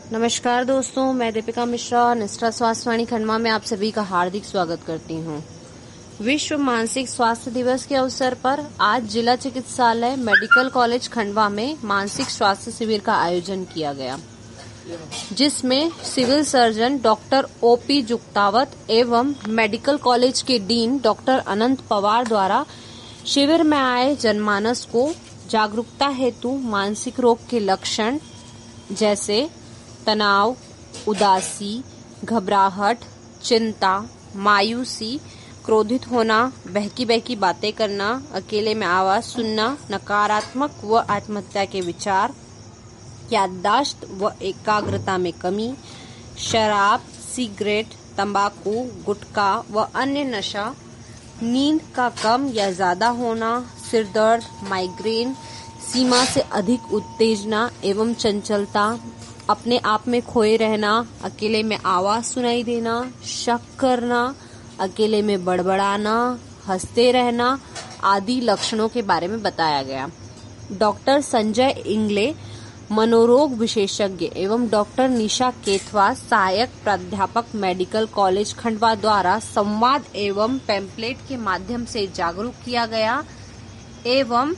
नमस्कार दोस्तों, मैं दीपिका मिश्रा निष्ठा स्वास्थ्यवाणी खंडवा में आप सभी का हार्दिक स्वागत करती हूं। विश्व मानसिक स्वास्थ्य दिवस के अवसर पर आज जिला चिकित्सालय मेडिकल कॉलेज खंडवा में मानसिक स्वास्थ्य शिविर का आयोजन किया गया, जिसमें civil surgeon doctor OP Juktawat एवं मेडिकल कॉलेज के डीन डॉक्टर अनंत पवार द्वारा शिविर में आए जनमानस को जागरूकता हेतु मानसिक रोग के लक्षण जैसे तनाव, उदासी, घबराहट, चिंता, मायूसी, क्रोधित होना, बहकी बहकी बातें करना, अकेले में आवाज सुनना, नकारात्मक व आत्महत्या के विचार, याददाश्त व एकाग्रता में कमी, शराब, सिगरेट, तंबाकू, गुटखा व अन्य नशा, नींद का कम या ज्यादा होना, सिरदर्द, माइग्रेन, सीमा से अधिक उत्तेजना एवं चंचलता, अपने आप में खोए रहना, अकेले में आवाज सुनाई देना, शक करना, अकेले में बड़बड़ाना, हंसते रहना आदि लक्षणों के बारे में बताया गया। डॉक्टर संजय इंगले मनोरोग विशेषज्ञ एवं डॉक्टर निशा केथवा सहायक प्राध्यापक मेडिकल कॉलेज खंडवा द्वारा संवाद एवं पैम्पलेट के माध्यम से जागरूक किया गया एवं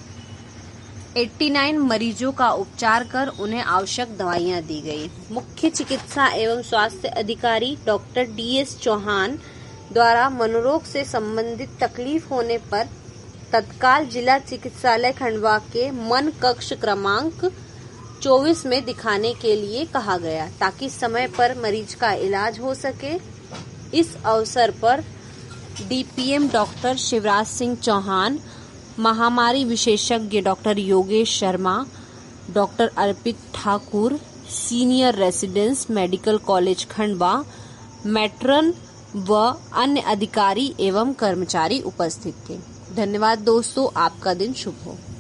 89 मरीजों का उपचार कर उन्हें आवश्यक दवाइयां दी गई। मुख्य चिकित्सा एवं स्वास्थ्य अधिकारी डॉक्टर DS चौहान द्वारा मनोरोग से संबंधित तकलीफ होने पर तत्काल जिला चिकित्सालय खंडवा के मन कक्ष क्रमांक 24 में दिखाने के लिए कहा गया, ताकि समय पर मरीज का इलाज हो सके। इस अवसर पर DPM डॉक्टर शिवराज सिंह चौहान, महामारी विशेषज्ञ doctor Yogesh Sharma, doctor Arpit Thakur, senior residence medical college Khandwa, matron व अन्य अधिकारी एवं कर्मचारी उपस्थित थे। धन्यवाद दोस्तों, आपका दिन शुभ हो।